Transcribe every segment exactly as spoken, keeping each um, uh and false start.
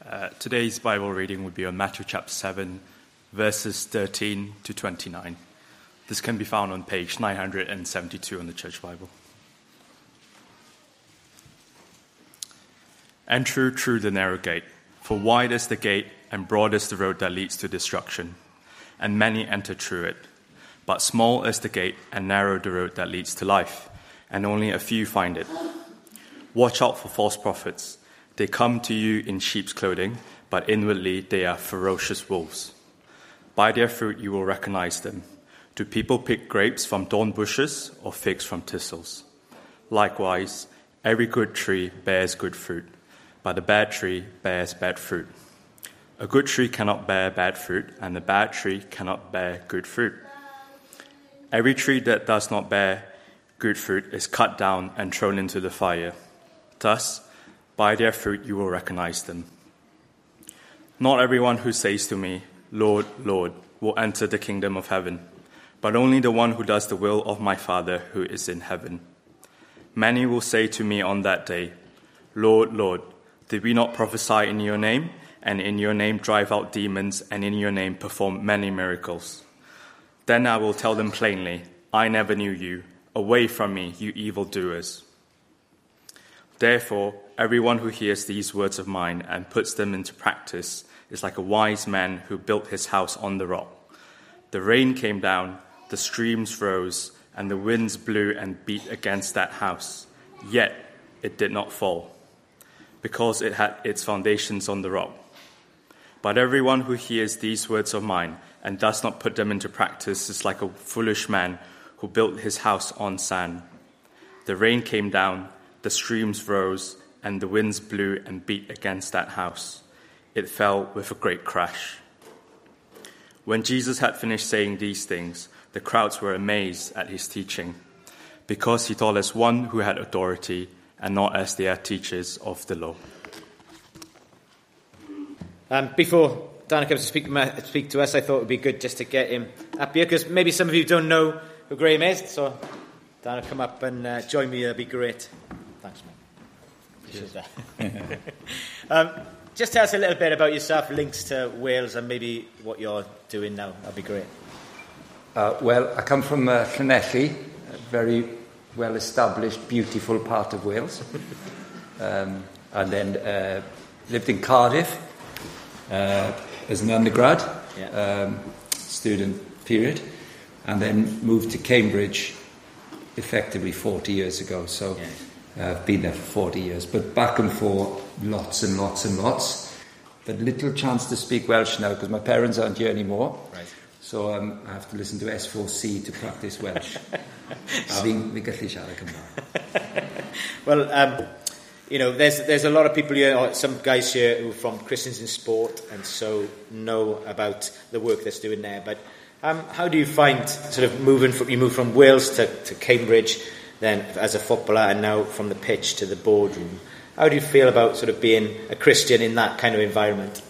Uh, today's Bible reading would be on Matthew chapter seven, verses thirteen to twenty-nine. This can be found on page nine hundred seventy-two in the Church Bible. Enter through the narrow gate, for wide is the gate and broad is the road that leads to destruction, and many enter through it. But small is the gate and narrow the road that leads to life, and only a few find it. Watch out for false prophets. They come to you in sheep's clothing, but inwardly they are ferocious wolves. By their fruit you will recognize them. Do people pick grapes from thorn bushes or figs from thistles? Likewise, every good tree bears good fruit, but a bad tree bears bad fruit. A good tree cannot bear bad fruit, and a bad tree cannot bear good fruit. Every tree that does not bear good fruit is cut down and thrown into the fire. Thus, by their fruit you will recognize them. Not everyone who says to me, Lord, Lord, will enter the kingdom of heaven, but only the one who does the will of my Father who is in heaven. Many will say to me on that day, Lord, Lord, did we not prophesy in your name, and in your name drive out demons, and in your name perform many miracles? Then I will tell them plainly, I never knew you. Away from me, you evildoers. Therefore, everyone who hears these words of mine and puts them into practice is like a wise man who built his house on the rock. The rain came down, the streams rose, and the winds blew and beat against that house. Yet it did not fall, because it had its foundations on the rock. But everyone who hears these words of mine and does not put them into practice is like a foolish man who built his house on sand. The rain came down, the streams rose, and the winds blew and beat against that house. It fell with a great crash. When Jesus had finished saying these things, the crowds were amazed at his teaching, because he taught as one who had authority and not as their teachers of the law. Um, before Dana comes to speak, speak to us, I thought it would be good just to get him up here, because maybe some of you don't know who Graham is, so Dana, come up and uh, join me, that'd be great. Thanks, mate. um, just tell us a little bit about yourself, links to Wales, and maybe what you're doing now. That'd be great. Uh, well, I come from uh, Llanelli, a very well-established, beautiful part of Wales. um, and then uh, lived in Cardiff uh, as an undergrad, yeah. um, student period, and then moved to Cambridge effectively forty years ago. So yeah. uh, I've been there for forty years, but back and forth, lots and lots and lots. But little chance to speak Welsh now because my parents aren't here anymore. Right. So um, I have to listen to S four C to practice Welsh. A fi'n fi'n gallu siarad Cymraeg. Well, um, you know, there's there's a lot of people here, or some guys here who are from Christians in Sport, and so know about the work that's doing there. But um, how do you find sort of moving from, you moved from Wales to, to Cambridge, then as a footballer, and now from the pitch to the boardroom? How do you feel about sort of being a Christian in that kind of environment?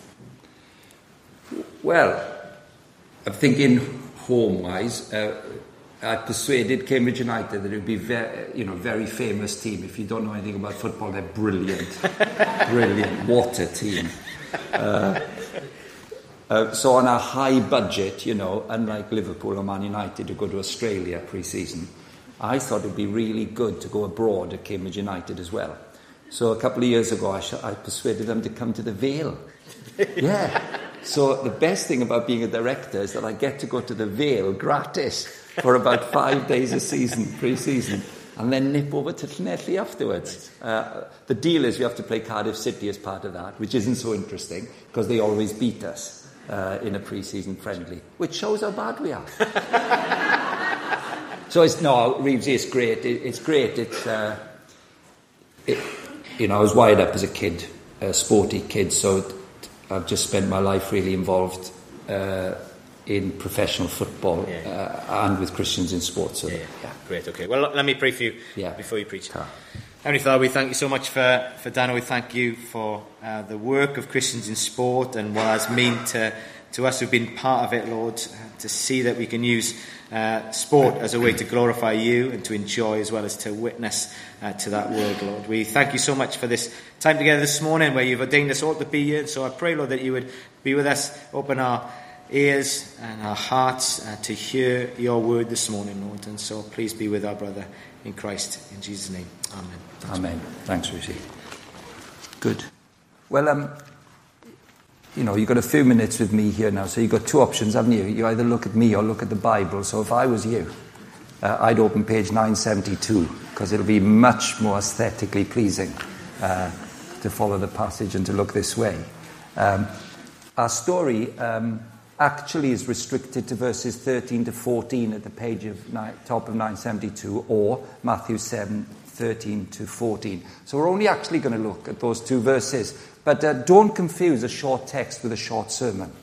Well, I'm thinking home-wise, uh, I persuaded Cambridge United that it would be very, you know, very famous team. If you don't know anything about football, they're brilliant, brilliant. What a team! Uh, uh, so on a high budget, you know, unlike Liverpool or Man United to go to Australia pre-season, I thought it would be really good to go abroad at Cambridge United as well. So a couple of years ago, I, sh- I persuaded them to come to the Vale. Yeah. So the best thing about being a director is that I get to go to the Vale gratis for about five days a season, pre-season, and then nip over to Llanelli afterwards. Uh, the deal is we have to play Cardiff City as part of that, which isn't so interesting because they always beat us uh, in a pre-season friendly, which shows how bad we are. So it's no, Reeves, it's great. It, it's great. It's uh, it, you know, I was wired up as a kid, a sporty kid, so I've just spent my life really involved uh, in professional football yeah. uh, and with Christians in Sport. So yeah, yeah. yeah, great. Okay. Well, let me pray for you yeah. before you preach. Ta. Heavenly Father, we thank you so much for, for Dana. We thank you for uh, the work of Christians in Sport and what has meant to to us who've been part of it, Lord, to see that we can use uh, sport as a way to glorify you and to enjoy as well as to witness uh, to that world, Lord. We thank you so much for this time together this morning where you've ordained us all to be here. So I pray, Lord, that you would be with us, open our ears and our hearts uh, to hear your word this morning, Lord. And so please be with our brother in Christ. In Jesus' name, amen. Thanks, Amen. Man. Thanks, Lucy. Good. Well, um, you know, you've got a few minutes with me here now, so you've got two options, haven't you? You either look at me or look at the Bible. So if I was you, uh, I'd open page nine seventy-two, because it'll be much more aesthetically pleasing uh, to follow the passage and to look this way. Um, our story um, actually is restricted to verses thirteen to fourteen at the page of nine, top of nine seventy-two, or Matthew seven, thirteen to fourteen. So we're only actually going to look at those two verses. But uh, don't confuse a short text with a short sermon.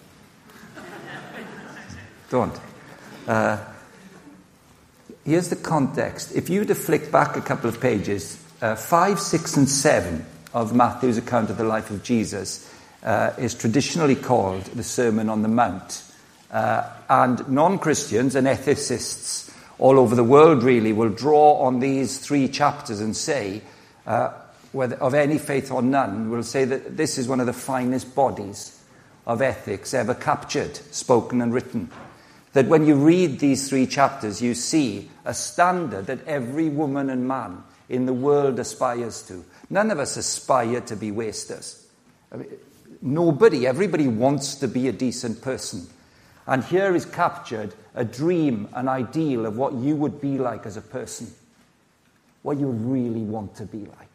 Don't. Uh, here's the context. If you were to flick back a couple of pages, uh, five, six, and seven of Matthew's account of the life of Jesus uh, is traditionally called the Sermon on the Mount. Uh, and non-Christians and ethicists all over the world really will draw on these three chapters and say, uh, whether of any faith or none, will say that this is one of the finest bodies of ethics ever captured, spoken and written. That when you read these three chapters, you see a standard that every woman and man in the world aspires to. None of us aspire to be wasters. I mean, nobody, everybody wants to be a decent person. And here is captured a dream, an ideal of what you would be like as a person. What you really want to be like.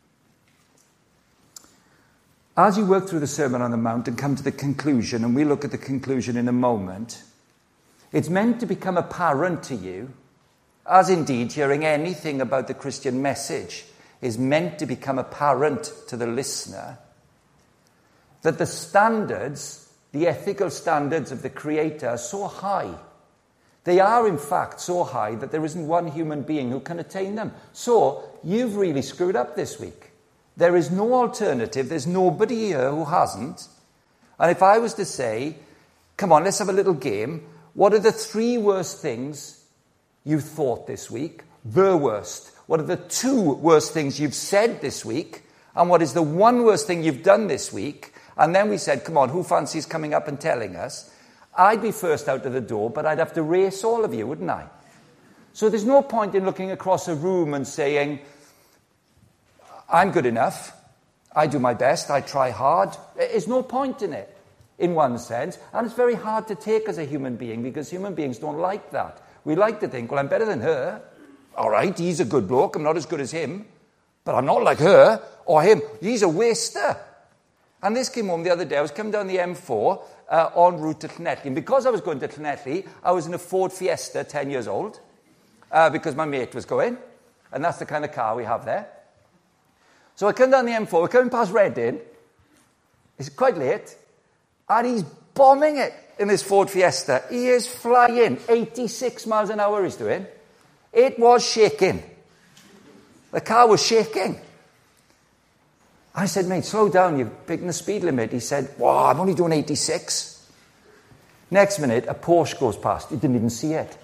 As you work through the Sermon on the Mount and come to the conclusion, and we'll look at the conclusion in a moment, it's meant to become apparent to you, as indeed hearing anything about the Christian message is meant to become apparent to the listener, that the standards, the ethical standards of the Creator are so high. They are, in fact, so high that there isn't one human being who can attain them. So, you've really screwed up this week. There is no alternative. There's nobody here who hasn't. And if I was to say, come on, let's have a little game. What are the three worst things you've thought this week? The worst. What are the two worst things you've said this week? And what is the one worst thing you've done this week? And then we said, come on, who fancies coming up and telling us? I'd be first out of the door, but I'd have to race all of you, wouldn't I? So there's no point in looking across a room and saying, I'm good enough, I do my best, I try hard. There's no point in it, in one sense. And it's very hard to take as a human being, because human beings don't like that. We like to think, well, I'm better than her. All right, he's a good bloke, I'm not as good as him. But I'm not like her, or him. He's a waster. And this came home the other day. I was coming down the M four uh, en route to Llanelli. And because I was going to Llanelli, I was in a Ford Fiesta, ten years old, uh, because my mate was going. And that's the kind of car we have there. So I come down the M four, we're coming past Reading, it's quite late, and he's bombing it in this Ford Fiesta. He is flying, eighty-six miles an hour he's doing. It was shaking. The car was shaking. I said, mate, slow down, you're breaking the speed limit. He said, wow, I'm only doing eighty-six. Next minute, a Porsche goes past, he didn't even see it.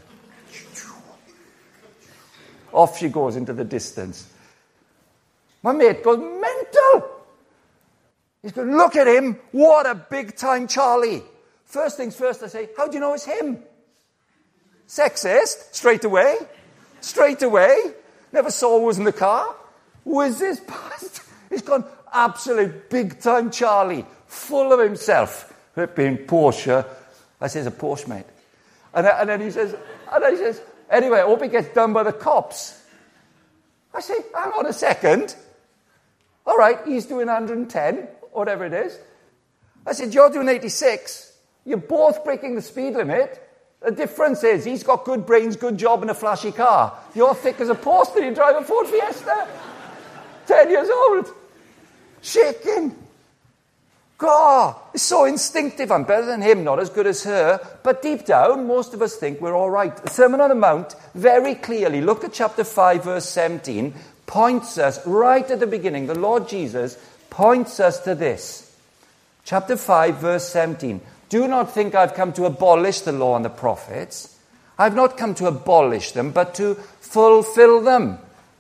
Off she goes into the distance. My mate goes mental. He's going, look at him. What a big-time Charlie. First things first, I say, how do you know it's him? Sexist, straight away. Straight away. Never saw who was in the car. Who is this bastard? He's gone, absolute big-time Charlie. Full of himself. Being Porsche. I says, a Porsche, mate. And, and then he says, and then he says, anyway, I hope he gets done by the cops. I say, hang on a second. All right, he's doing one hundred ten, whatever it is. I said, you're doing eighty-six. You're both breaking the speed limit. The difference is he's got good brains, good job, and a flashy car. You're thick as a post and you drive a Ford Fiesta. Ten years old. Shaking. God, it's so instinctive. I'm better than him, not as good as her. But deep down, most of us think we're all right. The Sermon on the Mount, very clearly, look at chapter five, verse seventeen, points us right at the beginning. The Lord Jesus points us to this. Chapter five, verse seventeen. Do not think I've come to abolish the law and the prophets. I've not come to abolish them, but to fulfill them.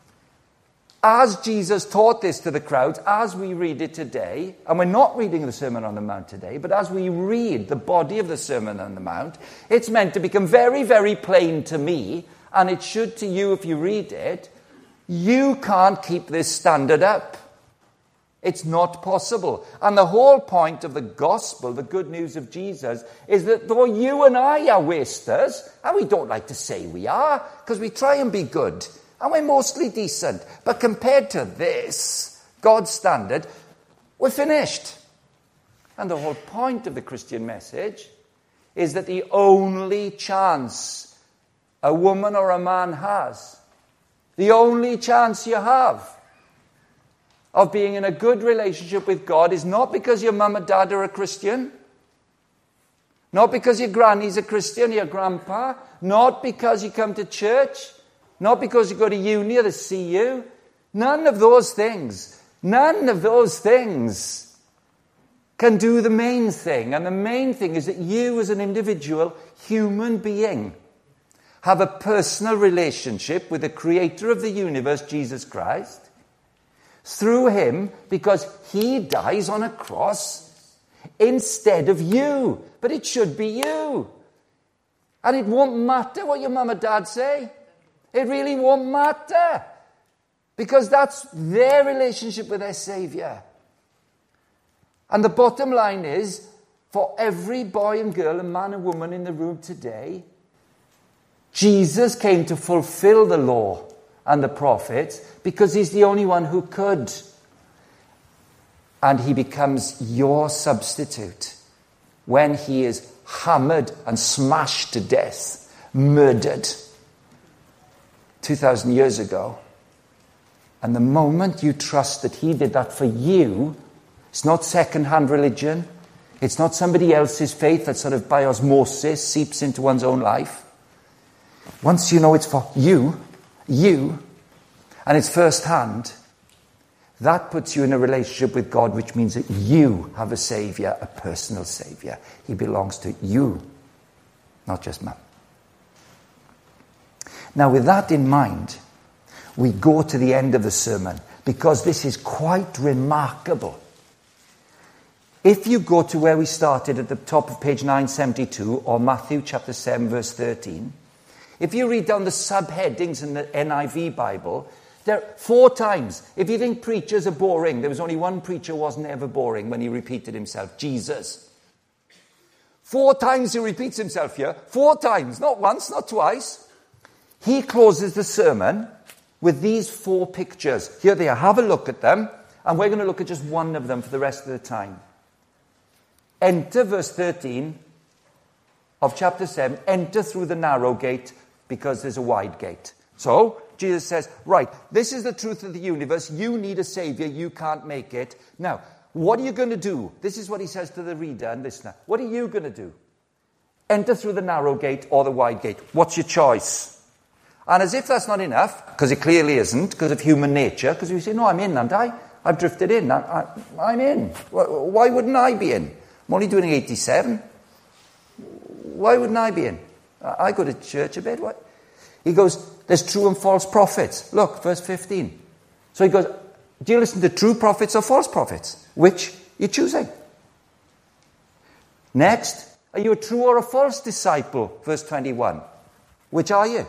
As Jesus taught this to the crowds, as we read it today, and we're not reading the Sermon on the Mount today, but as we read the body of the Sermon on the Mount, it's meant to become very, very plain to me, and it should to you if you read it. You can't keep this standard up. It's not possible. And the whole point of the gospel, the good news of Jesus, is that though you and I are wasters, and we don't like to say we are, because we try and be good, and we're mostly decent, but compared to this, God's standard, we're finished. And the whole point of the Christian message is that the only chance a woman or a man has, the only chance you have of being in a good relationship with God is not because your mum and dad are a Christian, not because your granny's a Christian, your grandpa, not because you come to church, not because you go to uni or to C U. None of those things, none of those things can do the main thing. And the main thing is that you as an individual human being have a personal relationship with the creator of the universe, Jesus Christ, through him, because he dies on a cross instead of you. But it should be you. And it won't matter what your mum and dad say. It really won't matter. Because that's their relationship with their Saviour. And the bottom line is, for every boy and girl and man and woman in the room today, Jesus came to fulfill the law and the prophets because he's the only one who could. And he becomes your substitute when he is hammered and smashed to death, murdered two thousand years ago. And the moment you trust that he did that for you, it's not second-hand religion. It's not somebody else's faith that sort of by osmosis seeps into one's own life. Once you know it's for you, you, and it's first-hand, that puts you in a relationship with God, which means that you have a Saviour, a personal Saviour. He belongs to you, not just Mum. Now, with that in mind, we go to the end of the sermon, because this is quite remarkable. If you go to where we started at the top of page nine seventy-two, or Matthew chapter seven, verse thirteen, if you read down the subheadings in the N I V Bible, there are four times. If you think preachers are boring, there was only one preacher who wasn't ever boring when he repeated himself, Jesus. Four times he repeats himself here. Four times, not once, not twice. He closes the sermon with these four pictures. Here they are. Have a look at them. And we're going to look at just one of them for the rest of the time. Enter, verse thirteen of chapter seven. Enter through the narrow gate, because there's a wide gate. So, Jesus says, right, this is the truth of the universe. You need a Saviour. You can't make it. Now, what are you going to do? This is what he says to the reader and listener. What are you going to do? Enter through the narrow gate or the wide gate. What's your choice? And as if that's not enough, because it clearly isn't, because of human nature, because you say, no, I'm in, aren't I? I've drifted in. I, I, I'm in. Why wouldn't I be in? I'm only doing eighty-seven. Why wouldn't I be in? I go to church a bit. What? He goes, there's true and false prophets. Look, verse fifteen. So he goes, do you listen to true prophets or false prophets? Which you're choosing? Next, are you a true or a false disciple? Verse twenty-one. Which are you?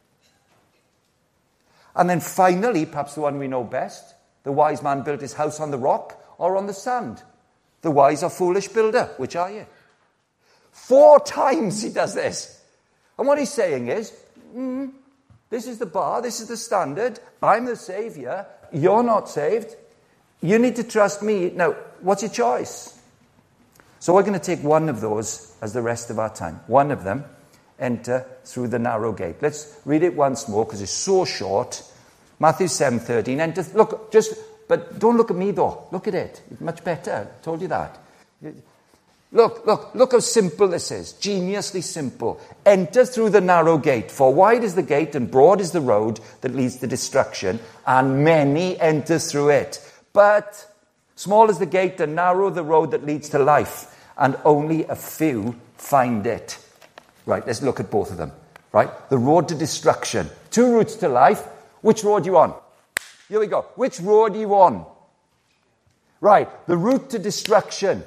And then finally, perhaps the one we know best, the wise man built his house on the rock or on the sand. The wise or foolish builder. Which are you? Four times he does this. And what he's saying is, mm, this is the bar, this is the standard. I'm the Saviour. You're not saved. You need to trust me. Now, what's your choice? So we're going to take one of those as the rest of our time. One of them, enter through the narrow gate. Let's read it once more because it's so short. Matthew seven thirteen. Enter. Look, just, but don't look at me though. Look at it. It's much better. I told you that. Look, look, look how simple this is. Geniusly simple. Enter through the narrow gate. For wide is the gate and broad is the road that leads to destruction, and many enter through it. But small is the gate and narrow the road that leads to life, and only a few find it. Right, let's look at both of them. Right, the road to destruction. Two routes to life. Which road are you on? Here we go. Which road are you on? Right, the route to destruction.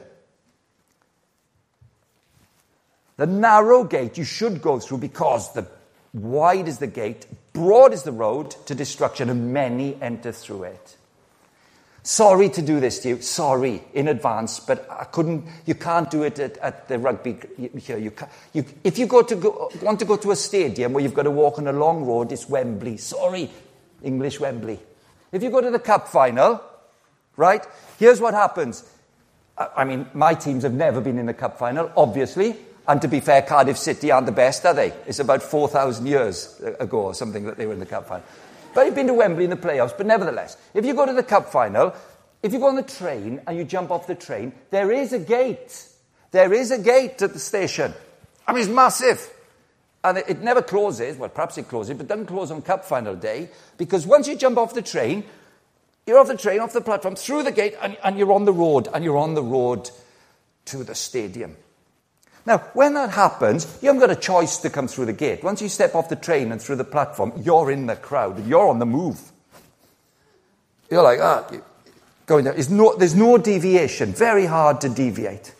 The narrow gate you should go through because the wide is the gate, broad is the road to destruction, and many enter through it. Sorry to do this to you. Sorry in advance, but I couldn't. You can't do it at, at the rugby here. You, can't, you if you go to go, want to go to a stadium where you've got to walk on a long road, it's Wembley. Sorry, English Wembley. If you go to the cup final, right? Here's what happens. I, I mean, my teams have never been in the cup final, obviously. And to be fair, Cardiff City aren't the best, are they? It's about four thousand years ago or something that they were in the cup final. But you've been to Wembley in the playoffs. But nevertheless, if you go to the cup final, if you go on the train and you jump off the train, there is a gate. There is a gate at the station. I mean, it's massive. And it, it never closes. Well, perhaps it closes, but it doesn't close on cup final day. Because once you jump off the train, you're off the train, off the platform, through the gate, and, and you're on the road. And you're on the road to the stadium. Now, when that happens, you haven't got a choice to come through the gate. Once you step off the train and through the platform, you're in the crowd. You're on the move. You're like, ah, going there. There's no, there's no deviation. Very hard to deviate.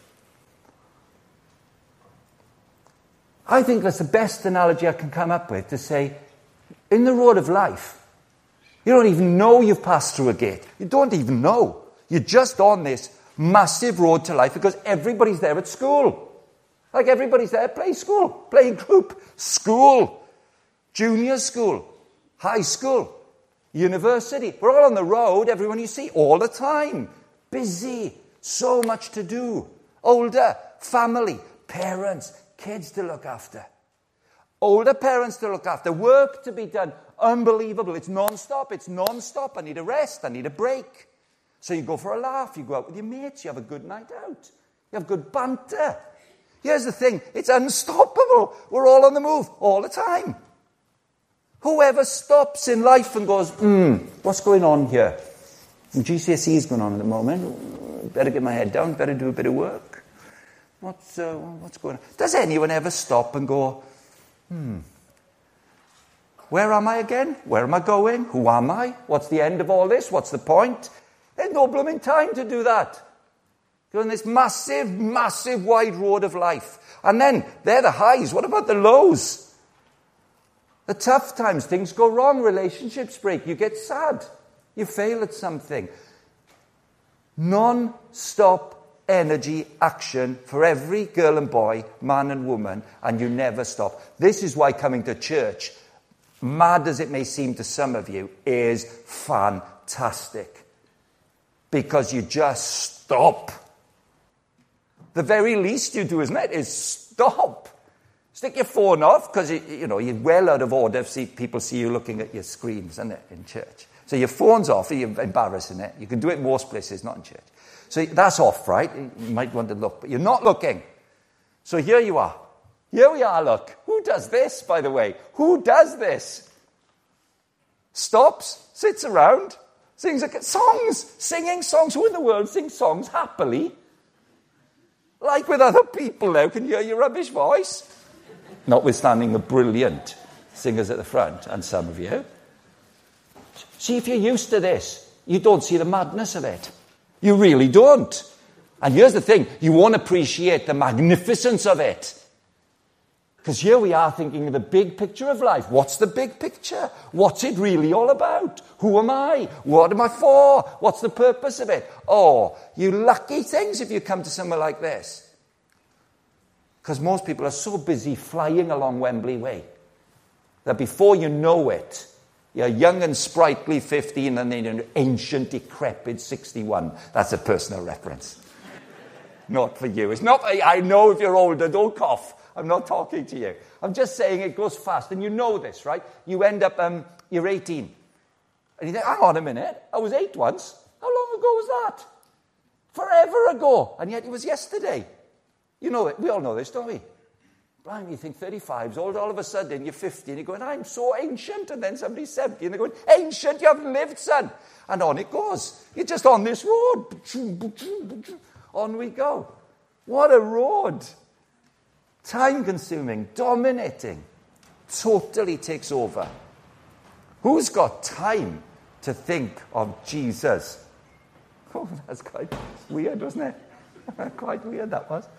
I think that's the best analogy I can come up with to say, in the road of life, you don't even know you've passed through a gate. You don't even know. You're just on this massive road to life because everybody's there at school. Like everybody's there at play school, playing group, school, junior school, high school, university. We're all on the road, everyone you see, all the time. Busy, so much to do. Older, family, parents, kids to look after. Older parents to look after, work to be done. Unbelievable. It's non-stop, it's non-stop. I need a rest, I need a break. So you go for a laugh, you go out with your mates, you have a good night out. You have good banter. Here's the thing, it's unstoppable. We're all on the move, all the time. Whoever stops in life and goes, hmm, what's going on here? And G C S E is going on at the moment. Better get my head down, better do a bit of work. What's, uh, what's going on? Does anyone ever stop and go, hmm, where am I again? Where am I going? Who am I? What's the end of all this? What's the point? There's no blooming time to do that. You're on this massive, massive wide road of life. And then, they're the highs. What about the lows? The tough times, things go wrong, relationships break, you get sad, you fail at something. Non-stop energy, action for every girl and boy, man and woman, and you never stop. This is why coming to church, mad as it may seem to some of you, is fantastic. Because you just stop. The very least you do, isn't it, is stop. Stick your phone off, because you, you know, you're well out of order if see, people see you looking at your screens, isn't it, in church. So your phone's off, you're embarrassing it. You can do it in most places, not in church. So that's off, right? You might want to look, but you're not looking. So here you are. Here we are, look. Who does this, by the way? Who does this? Stops, sits around, sings songs, singing songs. Who in the world sings songs happily? Like with other people now, can you hear your rubbish voice? Notwithstanding the brilliant singers at the front, and some of you. See, if you're used to this, you don't see the madness of it. You really don't. And here's the thing, you won't appreciate the magnificence of it. Because here we are thinking of the big picture of life. What's the big picture? What's it really all about? Who am I? What am I for? What's the purpose of it? Oh, you lucky things if you come to somewhere like this. Because most people are so busy flying along Wembley Way that before you know it, you're young and sprightly fifteen and then an ancient, decrepit sixty-one. That's a personal reference. Not for you. It's not. I know if you're older, don't cough. I'm not talking to you. I'm just saying it goes fast. And you know this, right? You end up, um, you're eighteen. And you think, hang on a minute. I was eight once. How long ago was that? Forever ago. And yet it was yesterday. You know it. We all know this, don't we? Brian, you think thirty-five's old. All of a sudden, you're fifty. And you're going, I'm so ancient. And then somebody's seventy. And they're going, ancient? You haven't lived, son. And on it goes. You're just on this road. On we go. What a road. Time-consuming, dominating, totally takes over. Who's got time to think of Jesus? Oh, that's quite weird, wasn't it? Quite weird that was.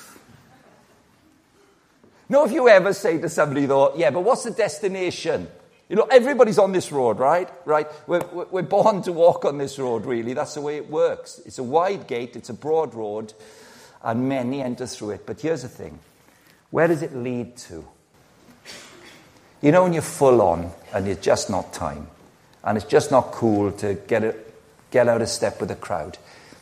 Now, if you ever say to somebody, though, yeah, but what's the destination? You know, everybody's on this road, right? Right? We're, we're born to walk on this road, really. That's the way it works. It's a wide gate, it's a broad road, and many enter through it. But here's the thing. Where does it lead to? You know when you're full on, and it's just not time, and it's just not cool to get, a, get out of step with the crowd.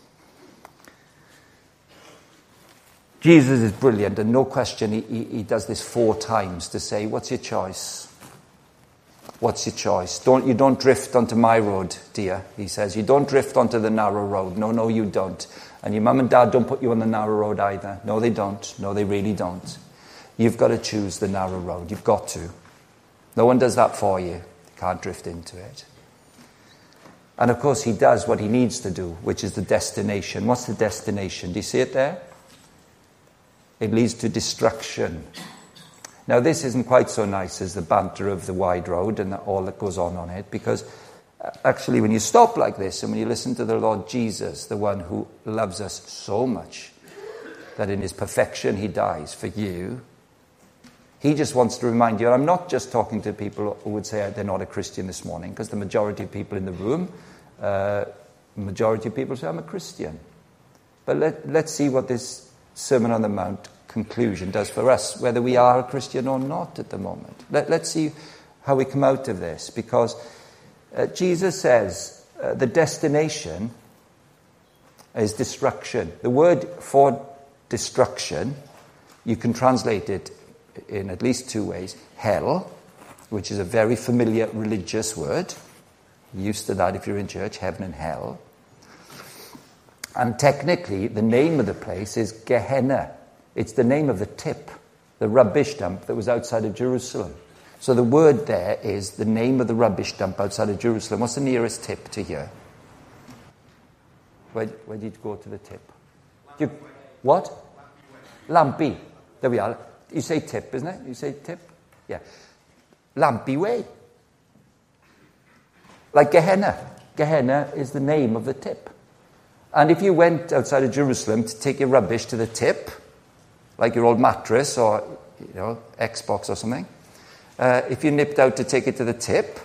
Jesus is brilliant, and no question, he, he, he does this four times to say, what's your choice? What's your choice? Don't, you don't drift onto my road, dear, he says. You don't drift onto the narrow road. No, no, you don't. And your mum and dad don't put you on the narrow road either. No, they don't. No, they really don't. You've got to choose the narrow road. You've got to. No one does that for you. You can't drift into it. And of course, he does what he needs to do, which is the destination. What's the destination? Do you see it there? It leads to destruction. Now, this isn't quite so nice as the banter of the wide road and all that goes on on it, because actually when you stop like this and when you listen to the Lord Jesus, the one who loves us so much that in his perfection he dies for you, he just wants to remind you, and I'm not just talking to people who would say they're not a Christian this morning, because the majority of people in the room, uh, the majority of people say, I'm a Christian. But let, let's see what this Sermon on the Mount conclusion does for us, whether we are a Christian or not at the moment. Let, let's see how we come out of this, because uh, Jesus says uh, the destination is destruction. The word for destruction, you can translate it in at least two ways. Hell, which is a very familiar religious word. You're used to that if you're in church, heaven and hell. And technically, the name of the place is Gehenna. It's the name of the tip, the rubbish dump that was outside of Jerusalem. So the word there is the name of the rubbish dump outside of Jerusalem. What's the nearest tip to here? Where, where did you go to the tip? You, what? Lampy. There we are. You say tip, isn't it? You say tip? Yeah. Lampy Way. Like Gehenna. Gehenna is the name of the tip. And if you went outside of Jerusalem to take your rubbish to the tip, like your old mattress or, you know, Xbox or something, uh, if you nipped out to take it to the tip,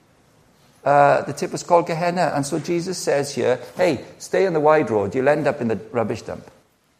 uh, the tip was called Gehenna. And so Jesus says here, hey, stay on the wide road, you'll end up in the rubbish dump.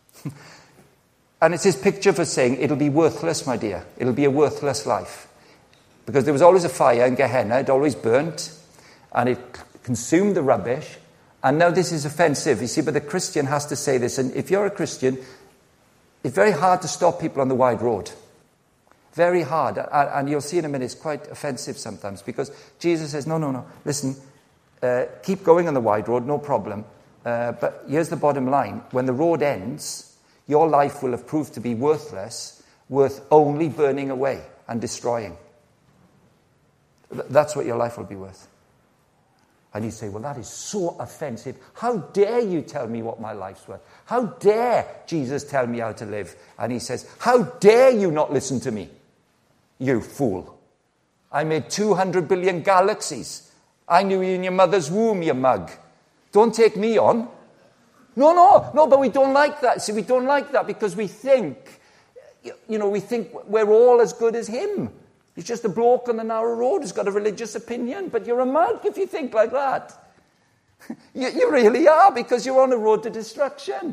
And it's his picture for saying, it'll be worthless, my dear. It'll be a worthless life. Because there was always a fire in Gehenna, it always burnt, and it consumed the rubbish. And now this is offensive, you see, but the Christian has to say this. And if you're a Christian, it's very hard to stop people on the wide road. Very hard. And you'll see in a minute, it's quite offensive sometimes, because Jesus says, no, no, no, listen, uh, keep going on the wide road, no problem. Uh, but here's the bottom line. When the road ends, your life will have proved to be worthless, worth only burning away and destroying. That's what your life will be worth. And you say, well, that is so offensive. How dare you tell me what my life's worth? How dare Jesus tell me how to live? And he says, how dare you not listen to me, you fool? I made two hundred billion galaxies. I knew you in your mother's womb, you mug. Don't take me on. No, no, no, but we don't like that. See, we don't like that because we think, you know, we think we're all as good as him. He's just a bloke on the narrow road who's got a religious opinion, but you're a mug if you think like that. you, you really are, because you're on a road to destruction.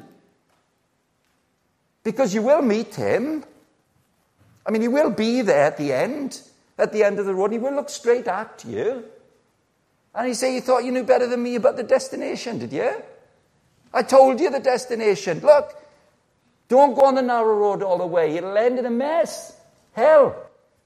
Because you will meet him. I mean, he will be there at the end, at the end of the road. He will look straight at you. And he say, you thought you knew better than me about the destination, did you? I told you the destination. Look, don't go on the narrow road all the way. It'll end in a mess. Hell.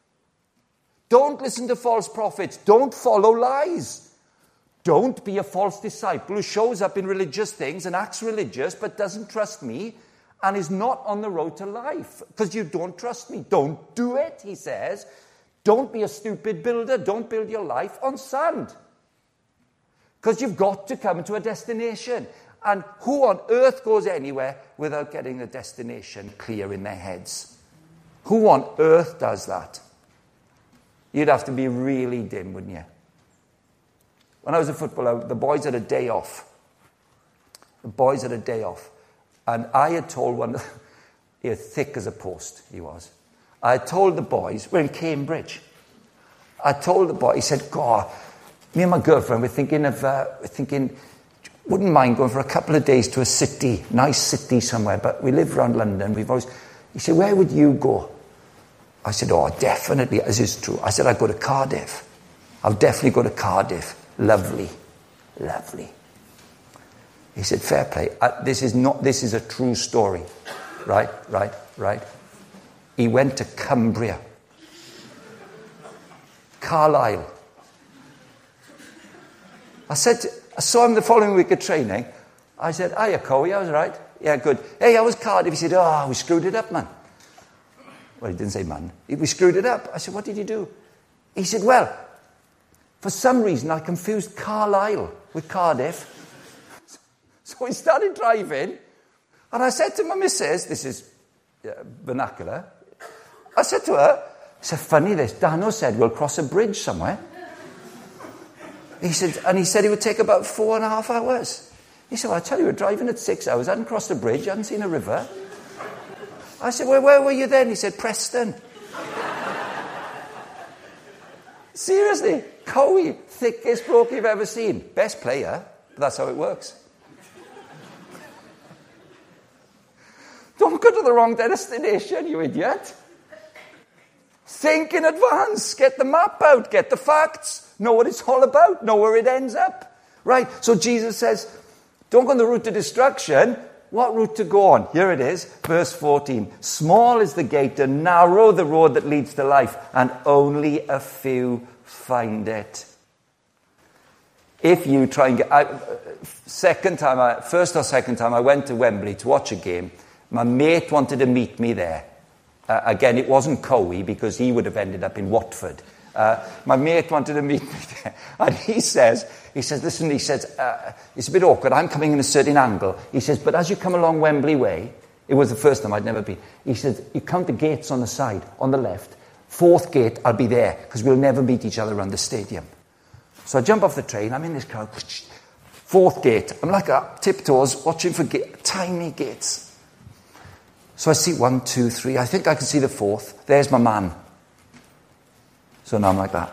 Don't listen to false prophets. Don't follow lies. Don't be a false disciple who shows up in religious things and acts religious but doesn't trust me and is not on the road to life because you don't trust me. Don't do it, he says. Don't be a stupid builder. Don't build your life on sand. Because you've got to come to a destination. And who on earth goes anywhere without getting the destination clear in their heads? Who on earth does that? You'd have to be really dim, wouldn't you? When I was a footballer, the boys had a day off. The boys had a day off. And I had told one, he was thick as a post, he was. I had told the boys, we're in Cambridge. I told the boy, he said, God, me and my girlfriend, we're thinking of, uh, we're thinking, wouldn't mind going for a couple of days to a city, nice city somewhere, but we live around London. We've always, he said, where would you go? I said, oh, definitely, as is true. I said, I'd go to Cardiff. I'll definitely go to Cardiff. Lovely, lovely. He said, fair play. Uh, this is not, this is a true story. Right, right, right. He went to Cumbria. Carlisle. I said, to, I saw him the following week at training. I said, hiya, Cowie, I was right. Yeah, good. Hey, how was Cardiff? He said, oh, we screwed it up, man. Well, he didn't say man. We screwed it up. I said, what did you do? He said, well, for some reason I confused Carlisle with Cardiff. So we started driving, and I said to my missus, this is uh, vernacular, I said to her, it's funny this, Dano said we'll cross a bridge somewhere. He said, and he said it would take about four and a half hours. He said, well, I tell you, we're driving at six hours, I hadn't crossed a bridge, I hadn't seen a river. I said, well, where were you then? He said, Preston. Seriously, Cowie, thickest bloke you've ever seen. Best player, but that's how it works. Don't go to the wrong destination, you idiot. Think in advance. Get the map out. Get the facts. Know what it's all about. Know where it ends up. Right? So Jesus says, don't go on the route to destruction. What route to go on? Here it is. Verse fourteen. Small is the gate and narrow the road that leads to life, and only a few find it. If you try and get... I, second time, I, first or second time, I went to Wembley to watch a game. My mate wanted to meet me there. Uh, again, it wasn't Cowie, because he would have ended up in Watford. Uh, my mate wanted to meet me there. And he says, he says, listen, he says, uh, it's a bit awkward. I'm coming in a certain angle. He says, but as you come along Wembley Way, it was the first time I'd never been. He says, you count the gates on the side, on the left. Fourth gate, I'll be there, because we'll never meet each other around the stadium. So I jump off the train. I'm in this crowd. Fourth gate. I'm like a tiptoes watching for gate, tiny gates. So I see one, two, three. I think I can see the fourth. There's my man. So now I'm like that.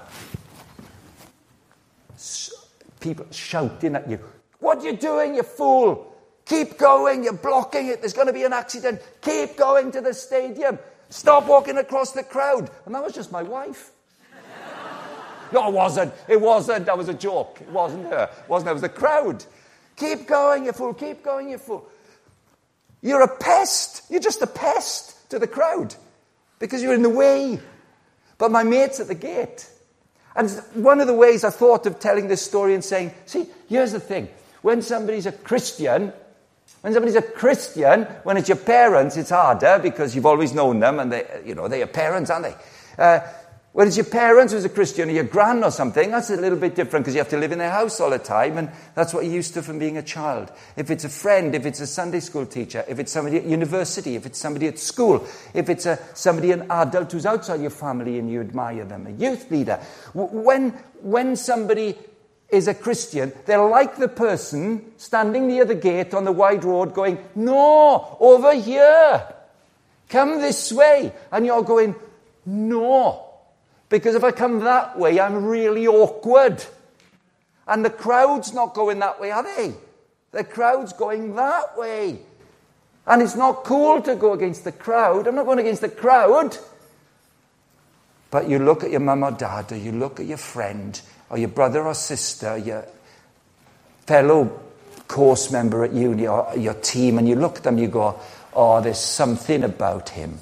People shouting at you. What are you doing, you fool? Keep going. You're blocking it. There's going to be an accident. Keep going to the stadium. Stop walking across the crowd. And that was just my wife. No, it wasn't. It wasn't. That was a joke. It wasn't her. It wasn't her. It was the crowd. Keep going, you fool. Keep going, you fool. You're a pest. You're just a pest to the crowd because you're in the way. But my mate's at the gate. And one of the ways I thought of telling this story and saying, see, here's the thing. When somebody's a Christian, when somebody's a Christian, when it's your parents, it's harder because you've always known them and they, you know, they're your parents, aren't they? Uh, when it's your parents who's a Christian or your gran or something, that's a little bit different because you have to live in their house all the time and that's what you're used to from being a child. If it's a friend, if it's a Sunday school teacher, if it's somebody at university, if it's somebody at school, if it's a, somebody, an adult who's outside your family and you admire them, a youth leader. When, when somebody is a Christian, they're like the person standing near the gate on the wide road going, no, over here, come this way. And you're going, no. Because if I come that way, I'm really awkward. And the crowd's not going that way, are they? The crowd's going that way. And it's not cool to go against the crowd. I'm not going against the crowd. But you look at your mum or dad, or you look at your friend, or your brother or sister, your fellow course member at uni, or your team, and you look at them, you go, oh, there's something about him.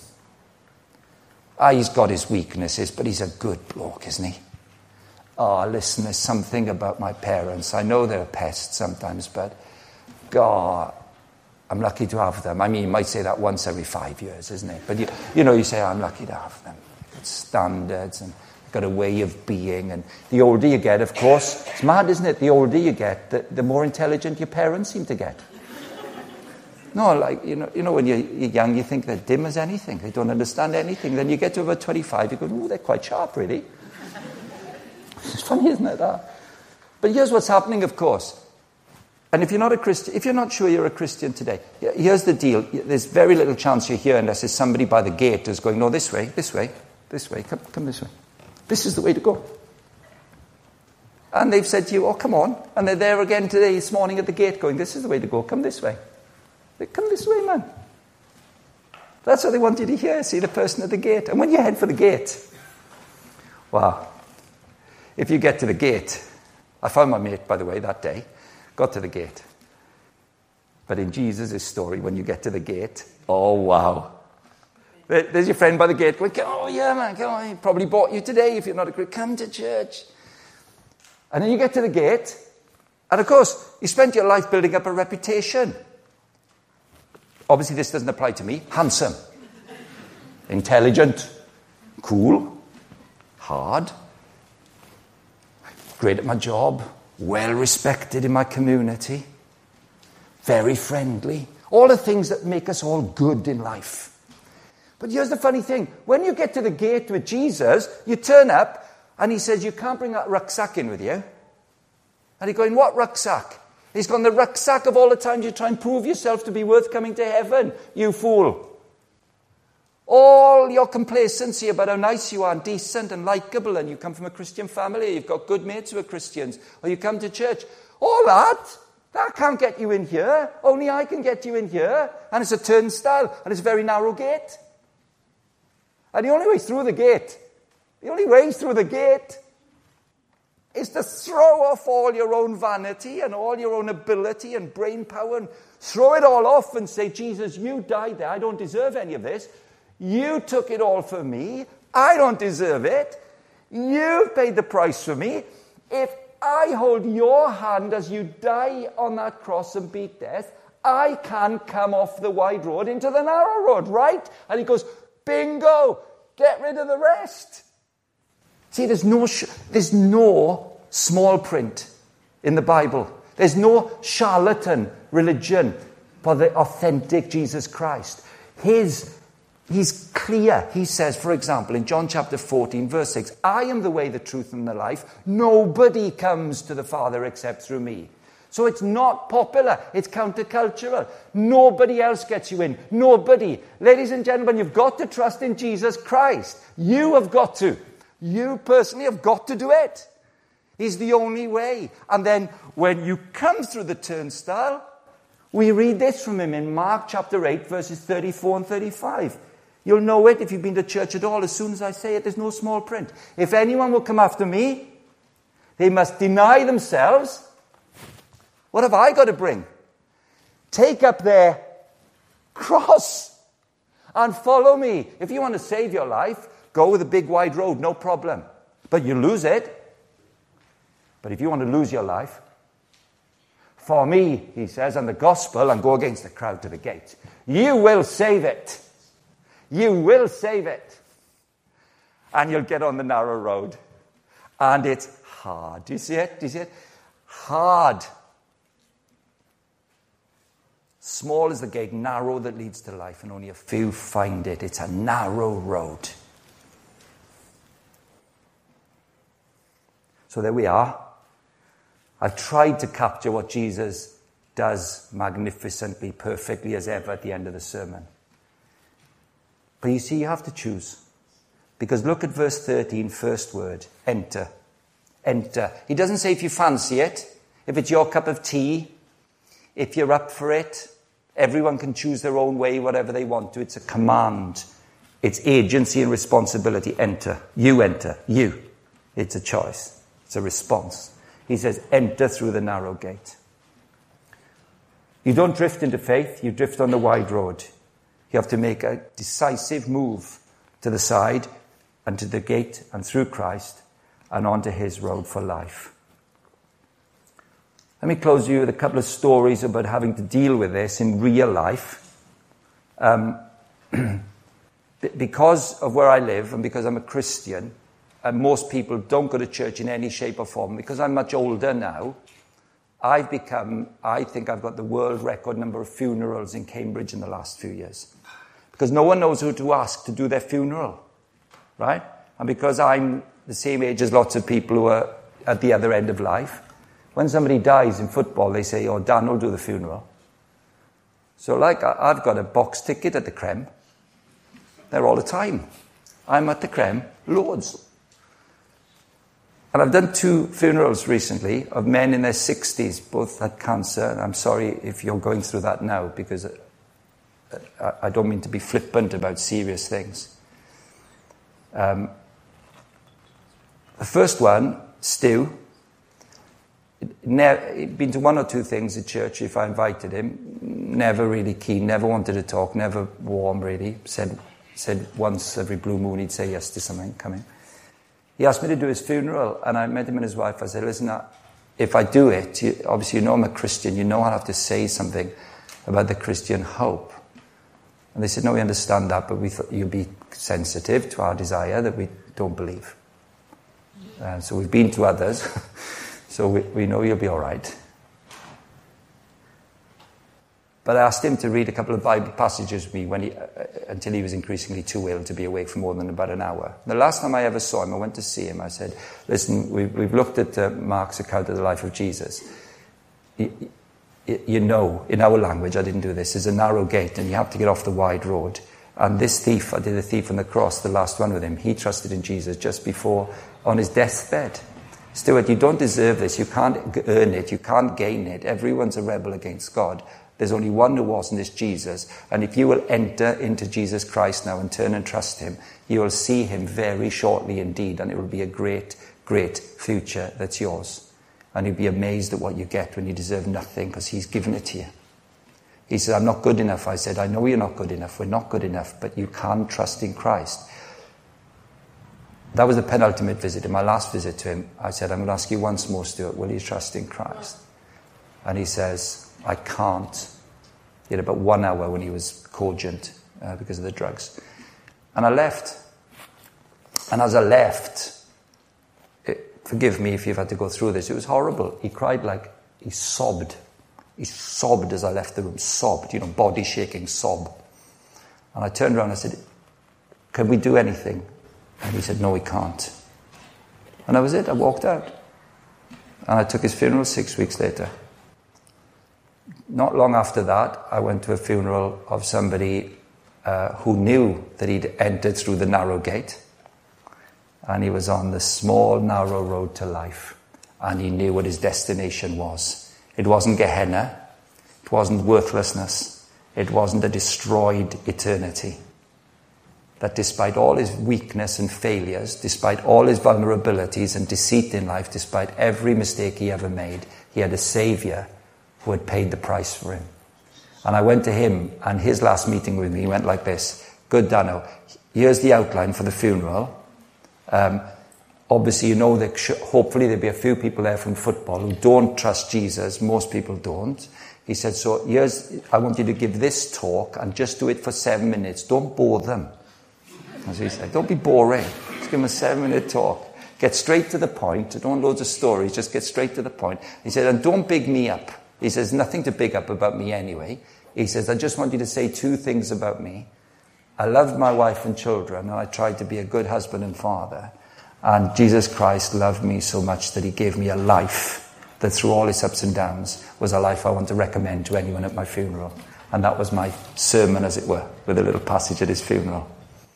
Ah, he's got his weaknesses, but he's a good bloke, isn't he? Oh, listen, there's something about my parents. I know they're a pest sometimes, but God, I'm lucky to have them. I mean, you might say that once every five years, isn't it? But, you, you know, you say, oh, I'm lucky to have them. Got standards and got a way of being. And the older you get, of course, it's mad, isn't it? The older you get, the, the more intelligent your parents seem to get. No, like, you know, you know when you're, you're young, you think they're dim as anything. They don't understand anything. Then you get to about twenty-five, you go, ooh, they're quite sharp, really. It's funny, isn't it? That? But here's what's happening, of course. And if you're not a Christian, if you're not sure you're a Christian today, here's the deal. There's very little chance you're here unless there's somebody by the gate who's going, no, this way, this way, this way, come, come this way. This is the way to go. And they've said to you, oh, come on. And they're there again today, this morning at the gate going, this is the way to go, come this way. They come this way, man. That's what they want you to hear, see the person at the gate. And when you head for the gate, wow. If you get to the gate, I found my mate, by the way, that day, got to the gate. But in Jesus' story, when you get to the gate, oh, wow. There's your friend by the gate going, oh, yeah, man, come on. He probably bought you today if you're not a Christian. Come to church. And then you get to the gate, and of course, you spent your life building up a reputation. Obviously, this doesn't apply to me. Handsome, intelligent, cool, hard, great at my job, well respected in my community, very friendly. All the things that make us all good in life. But here's the funny thing. When you get to the gate with Jesus, you turn up, and he says, you can't bring that rucksack in with you. And you're going, what rucksack? He's gone, the rucksack of all the times you try and prove yourself to be worth coming to heaven, you fool. All your complacency about how nice you are and decent and likeable, and you come from a Christian family, you've got good mates who are Christians, or you come to church. All that, that can't get you in here. Only I can get you in here. And it's a turnstile, and it's a very narrow gate. And the only way through the gate The only way through the gate is to throw off all your own vanity and all your own ability and brain power and throw it all off and say, Jesus, you died there. I don't deserve any of this. You took it all for me. I don't deserve it. You've paid the price for me. If I hold your hand as you die on that cross and beat death, I can come off the wide road into the narrow road, right? And he goes, bingo, get rid of the rest. See, there's no sh- there's no small print in the Bible. There's no charlatan religion for the authentic Jesus Christ. His, he's clear. He says, for example, in John chapter fourteen, verse six, I am the way, the truth, and the life. Nobody comes to the Father except through me. So it's not popular. It's countercultural. Nobody else gets you in. Nobody. Ladies and gentlemen, you've got to trust in Jesus Christ. You have got to. You personally have got to do it. He's the only way. And then when you come through the turnstile, we read this from him in Mark chapter eight, verses thirty-four and thirty-five. You'll know it if you've been to church at all. As soon as I say it, there's no small print. If anyone will come after me, they must deny themselves. What have I got to bring? Take up their cross and follow me. If you want to save your life, go with a big wide road, no problem. But you lose it. But if you want to lose your life, for me, he says, and the gospel, and go against the crowd to the gate, you will save it. You will save it. And you'll get on the narrow road. And it's hard. Do you see it? Do you see it? Hard. Small is the gate, narrow that leads to life, and only a few find it. It's a narrow road. So there we are. I've tried to capture what Jesus does magnificently, perfectly as ever at the end of the sermon. But you see, you have to choose. Because look at verse thirteen, first word, enter. Enter. He doesn't say if you fancy it, if it's your cup of tea, if you're up for it. Everyone can choose their own way, whatever they want to. It's a command. It's agency and responsibility. Enter. You enter. You. It's a choice. It's a response. He says, enter through the narrow gate. You don't drift into faith. You drift on the wide road. You have to make a decisive move to the side and to the gate and through Christ and onto his road for life. Let me close you with a couple of stories about having to deal with this in real life. Um, because of where I live and because I'm a Christian, and most people don't go to church in any shape or form, because I'm much older now, I've become, I think I've got the world record number of funerals in Cambridge in the last few years. Because no one knows who to ask to do their funeral, right? And because I'm the same age as lots of people who are at the other end of life, when somebody dies in football, they say, oh, Dan will do the funeral. So like, I've got a box ticket at the Creme. There all the time. I'm at the Creme, loads. And I've done two funerals recently of men in their sixties, both had cancer. And I'm sorry if you're going through that now, because I don't mean to be flippant about serious things. Um, the first one, Stu, ne- he'd been to one or two things at church if I invited him. Never really keen, never wanted to talk, never warm really. Said, said once every blue moon he'd say yes to something coming. He asked me to do his funeral, and I met him and his wife. I said, listen, if I do it, you, obviously you know I'm a Christian, you know I'll have to say something about the Christian hope. And they said, no, we understand that, but we thought you'd be sensitive to our desire that we don't believe. Uh, so we've been to others, so we, we know you'll be all right. But I asked him to read a couple of Bible passages with me when he, uh, until he was increasingly too ill to be awake for more than about an hour. The last time I ever saw him, I went to see him. I said, listen, we've, we've looked at uh, Mark's account of the life of Jesus. You, you know, in our language, I didn't do this, is a narrow gate and you have to get off the wide road. And this thief, I did the thief on the cross, the last one with him, he trusted in Jesus just before, on his deathbed. Stuart, you don't deserve this. You can't earn it. You can't gain it. Everyone's a rebel against God. There's only one who wasn't, is Jesus. And if you will enter into Jesus Christ now and turn and trust him, you will see him very shortly indeed, and it will be a great, great future that's yours. And you'll be amazed at what you get when you deserve nothing, because he's given it to you. He said, I'm not good enough. I said, I know you're not good enough. We're not good enough, but you can trust in Christ. That was the penultimate visit. In my last visit to him, I said, I'm going to ask you once more, Stuart, will you trust in Christ? And he says, I can't. He had about one hour when he was cogent uh, because of the drugs. And I left. And as I left, it, forgive me if you've had to go through this, it was horrible. He cried like, he sobbed. He sobbed as I left the room, sobbed, you know, body shaking, sob. And I turned around and I said, can we do anything? And he said, no, we can't. And that was it. I walked out. And I took his funeral six weeks later. Not long after that, I went to a funeral of somebody uh, who knew that he'd entered through the narrow gate. And he was on the small, narrow road to life. And he knew what his destination was. It wasn't Gehenna. It wasn't worthlessness. It wasn't a destroyed eternity. That despite all his weakness and failures, despite all his vulnerabilities and deceit in life, despite every mistake he ever made, he had a Saviour who had paid the price for him. And I went to him, and his last meeting with me, he went like this. Good, Dano, here's the outline for the funeral. Um, obviously, you know that hopefully there'll be a few people there from football who don't trust Jesus. Most people don't. He said, so here's, I want you to give this talk and just do it for seven minutes. Don't bore them. As he said, don't be boring. Just give them a seven-minute talk. Get straight to the point. Don't want loads of stories. Just get straight to the point. He said, and don't big me up. He says, nothing to big up about me anyway. He says, I just want you to say two things about me. I loved my wife and children, and I tried to be a good husband and father. And Jesus Christ loved me so much that he gave me a life that through all its ups and downs was a life I want to recommend to anyone at my funeral. And that was my sermon, as it were, with a little passage at his funeral.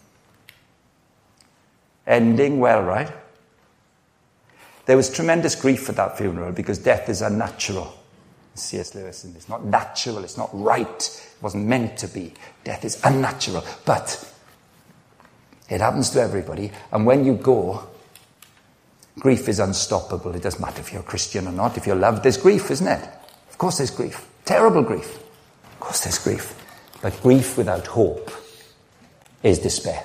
Ending well, right? There was tremendous grief at that funeral because death is unnatural. C S Lewis, and it's not natural, it's not right, it wasn't meant to be. Death is unnatural, but it happens to everybody, and when you go, grief is unstoppable. It doesn't matter if you're a Christian or not. If you're loved, there's grief, isn't it? Of course there's grief. Terrible grief. Of course there's grief. But grief without hope is despair.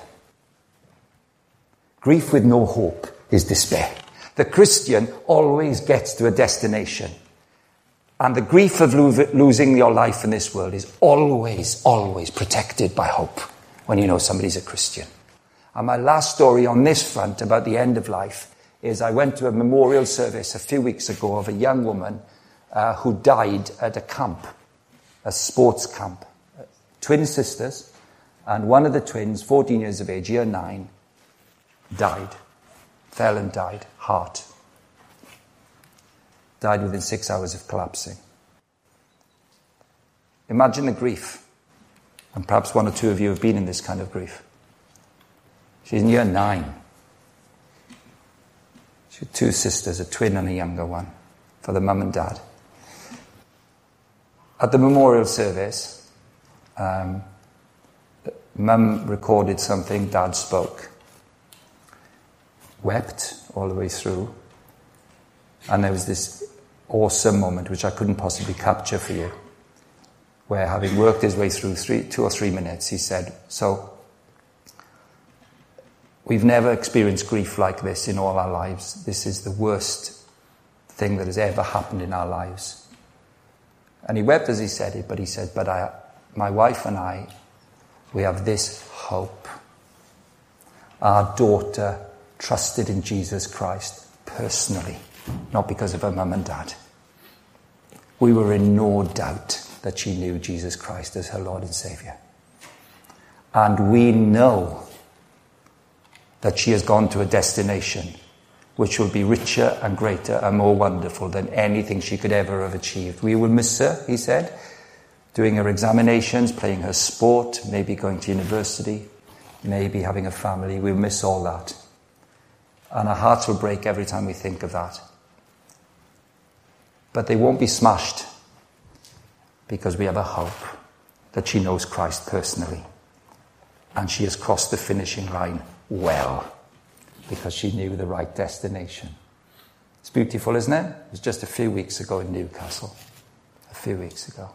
Grief with no hope is despair. The Christian always gets to a destination. And the grief of lo- losing your life in this world is always, always protected by hope when you know somebody's a Christian. And my last story on this front about the end of life is I went to a memorial service a few weeks ago of a young woman uh, who died at a camp, a sports camp. Twin sisters, and one of the twins, fourteen years of age, year nine, died. Fell and died. Heart. Died within six hours of collapsing. Imagine the grief. And perhaps one or two of you have been in this kind of grief. She's in year nine. She had two sisters, a twin and a younger one, for the mum and dad. At the memorial service, um, mum recorded something, dad spoke. Wept all the way through. And there was this awesome moment, which I couldn't possibly capture for you, where having worked his way through three, two or three minutes, he said, so, we've never experienced grief like this in all our lives. This is the worst thing that has ever happened in our lives. And he wept as he said it, but he said, but I, my wife and I, we have this hope. Our daughter trusted in Jesus Christ personally, not because of her mum and dad. We were in no doubt that she knew Jesus Christ as her Lord and Saviour. And we know that she has gone to a destination which will be richer and greater and more wonderful than anything she could ever have achieved. We will miss her, he said, doing her examinations, playing her sport, maybe going to university, maybe having a family. We'll miss all that. And our hearts will break every time we think of that. But they won't be smashed because we have a hope that she knows Christ personally. And she has crossed the finishing line well because she knew the right destination. It's beautiful, isn't it? It was just a few weeks ago in Newcastle. A few weeks ago.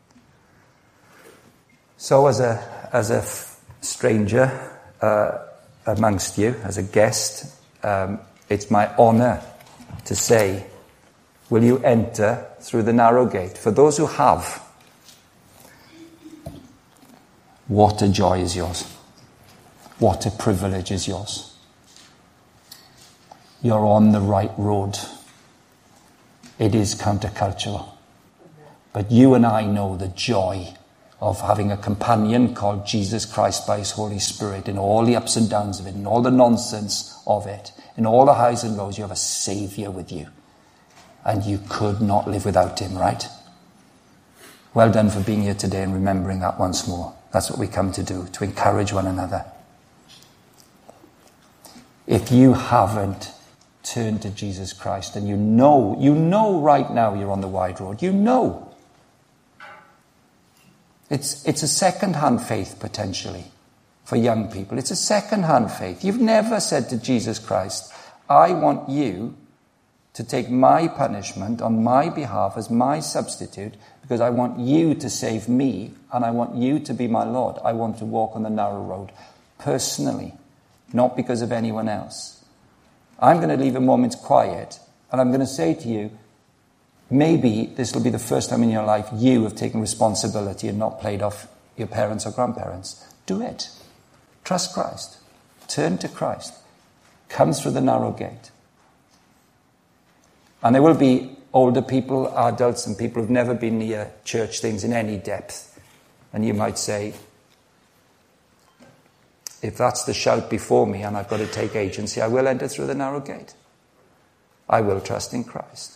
So as a, as a f- stranger uh, amongst you, as a guest, um, it's my honour to say, will you enter through the narrow gate? For those who have, what a joy is yours. What a privilege is yours. You're on the right road. It is countercultural. But you and I know the joy of having a companion called Jesus Christ by his Holy Spirit, in all the ups and downs of it, in all the nonsense of it, in all the highs and lows. You have a Saviour with you. And you could not live without him, right? Well done for being here today and remembering that once more. That's what we come to do, to encourage one another. If you haven't turned to Jesus Christ and you know, you know right now you're on the wide road, you know. It's, it's a second-hand faith, potentially, for young people. It's a second-hand faith. You've never said to Jesus Christ, I want you to take my punishment on my behalf as my substitute, because I want you to save me and I want you to be my Lord. I want to walk on the narrow road personally, not because of anyone else. I'm going to leave a moment's quiet and I'm going to say to you, maybe this will be the first time in your life you have taken responsibility and not played off your parents or grandparents. Do it. Trust Christ. Turn to Christ. Come through the narrow gate. And there will be older people, adults, and people who've never been near church things in any depth. And you might say, if that's the shout before me and I've got to take agency, I will enter through the narrow gate. I will trust in Christ.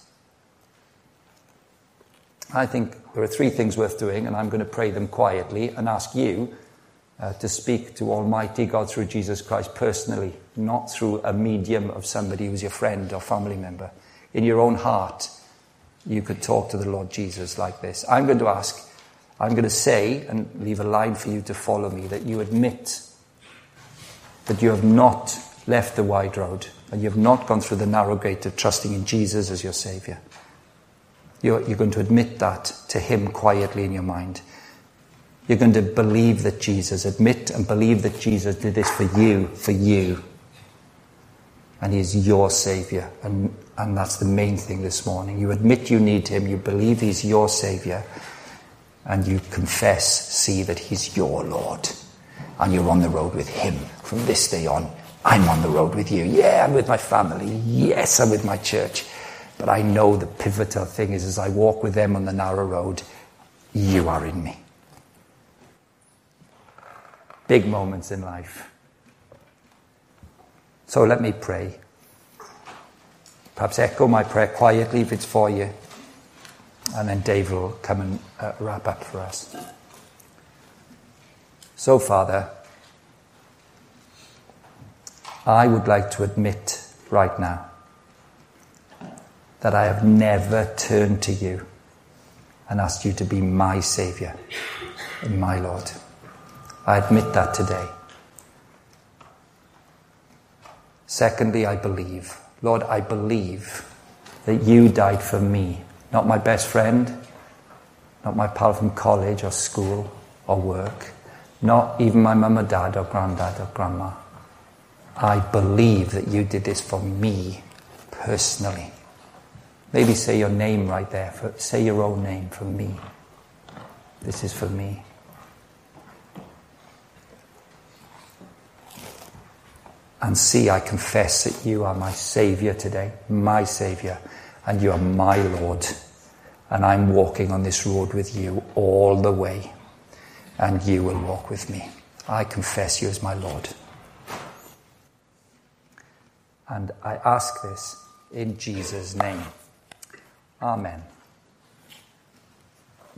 I think there are three things worth doing, and I'm going to pray them quietly and ask you uh, to speak to Almighty God through Jesus Christ personally, not through a medium of somebody who's your friend or family member. In your own heart, you could talk to the Lord Jesus like this. I'm going to ask, I'm going to say, and leave a line for you to follow me, that you admit that you have not left the wide road and you have not gone through the narrow gate of trusting in Jesus as your Saviour. You're, you're going to admit that to him quietly in your mind. You're going to believe that Jesus, admit and believe that Jesus did this for you, for you. And he is your Saviour. And, and that's the main thing this morning. You admit you need him, you believe he's your Saviour, and you confess, see that he's your Lord. And you're on the road with him. From this day on, I'm on the road with you. Yeah, I'm with my family. Yes, I'm with my church. But I know the pivotal thing is, as I walk with them on the narrow road, you are in me. Big moments in life. So let me pray. Perhaps echo my prayer quietly if it's for you. And then Dave will come and uh, wrap up for us. So, Father, I would like to admit right now that I have never turned to you and asked you to be my Saviour and my Lord. I admit that today. Secondly, I believe. Lord, I believe that you died for me, not my best friend, not my pal from college or school or work, not even my mum or dad or granddad or grandma. I believe that you did this for me personally. Maybe say your name right there. For, say your own name for me. This is for me. And see, I confess that you are my Saviour today, my Saviour, and you are my Lord. And I'm walking on this road with you all the way, and you will walk with me. I confess you as my Lord. And I ask this in Jesus' name. Amen.